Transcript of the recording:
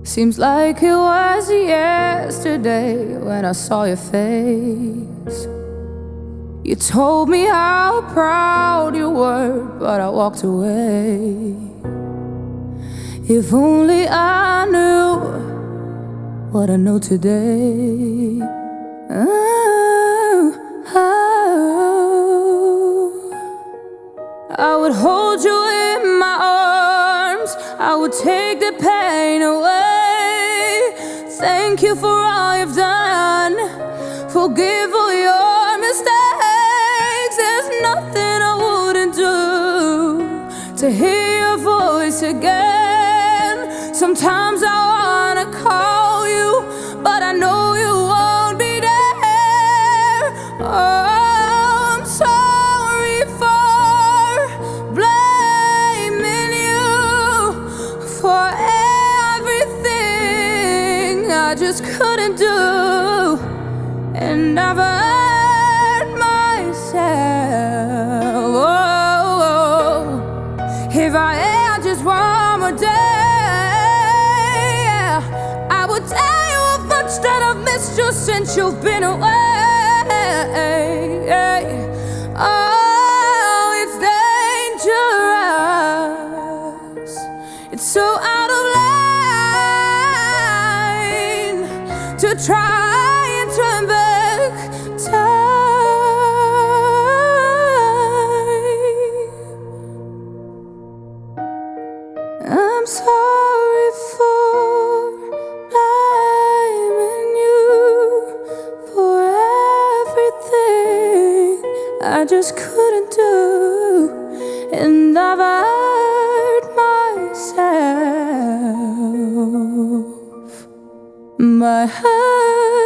Seems like it was yesterday when I saw your face. You told me how proud you were, but I walked away. If only I knew what I know today. I would hold you in my arms, I would take the pain away. Thank you for all you've done, forgive all your mistakes. There's nothing I wouldn't do to hear your voice again. Sometimes I wanna call you, but I know you won't be there. Oh, I'm sorry for blaming you for everything I just couldn't do. And I've hurt myself. Oh, if I had just one more day, I would tell you how much that I've missed you since you've been away. Oh, it's dangerous. It's so out of line to try and turn back time. I'm sorry for blaming you for everything I just couldn't do. And I've hurt myself. My heart